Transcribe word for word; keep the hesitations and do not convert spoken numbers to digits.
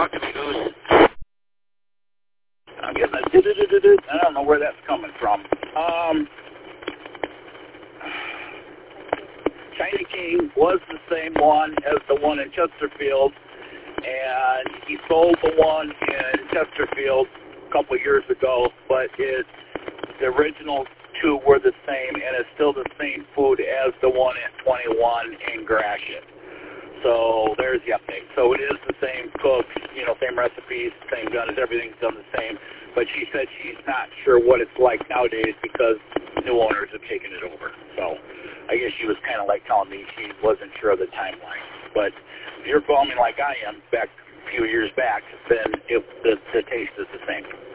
talk to me, Goose. I'm getting a do-do-do-do-do. I don't know where that's coming from. Um, China King was the same one as the one in Chesterfield, and he sold the one in Chesterfield a couple of years ago, but it's the original two were the same, and it's still the same food as the one at twenty-one in Gratiot. So there's the update. So it is the same cook, you know, same recipes, same guns, everything's done the same. But she said she's not sure what it's like nowadays because new owners have taken it over. So I guess she was kind of like telling me she wasn't sure of the timeline. But if you're foaming like I am back a few years back, then if the, the taste is the same.